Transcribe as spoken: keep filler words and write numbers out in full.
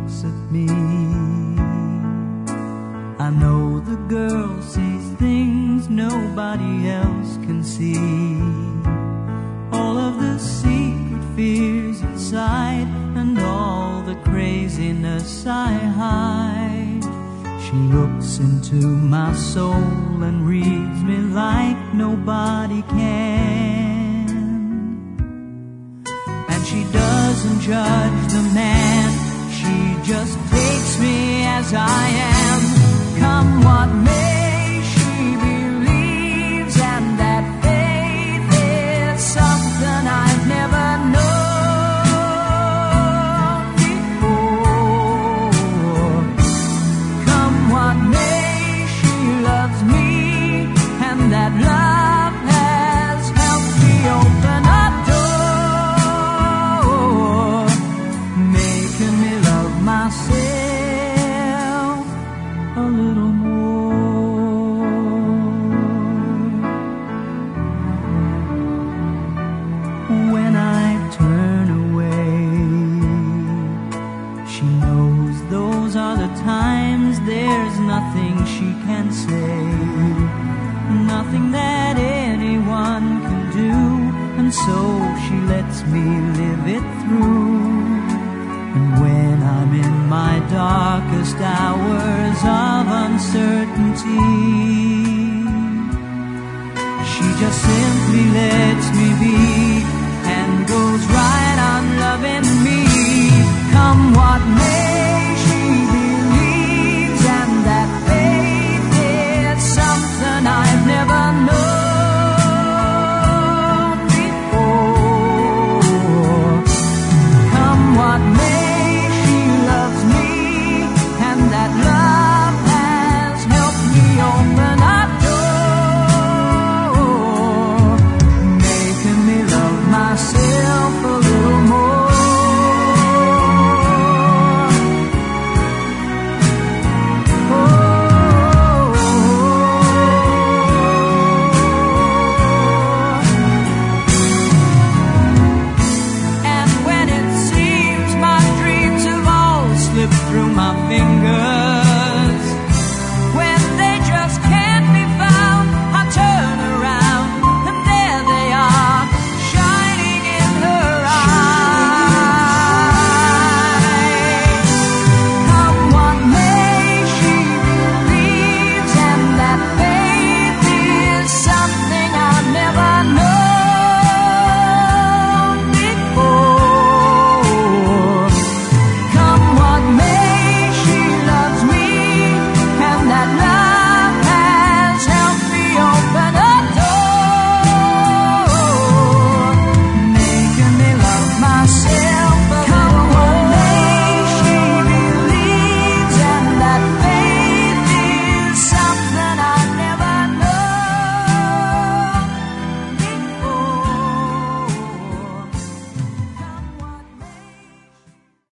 looks at me. I know the girl sees things nobody else can see. All of the secret fears inside and all the craziness I hide. She looks into my soul and reads me like nobody can. And she doesn't judge the man, she just takes me as I am. Come what may, she believes, and that faith is something I've never known before. Come what may, she loves me, and that love has helped me open a door, making me love myself a little more. When I turn away, she knows those are the times there's nothing she can say, nothing that anyone can do, and so she lets me live it through. And when I'm in my darkest hours of uncertainty, she just simply lets me be.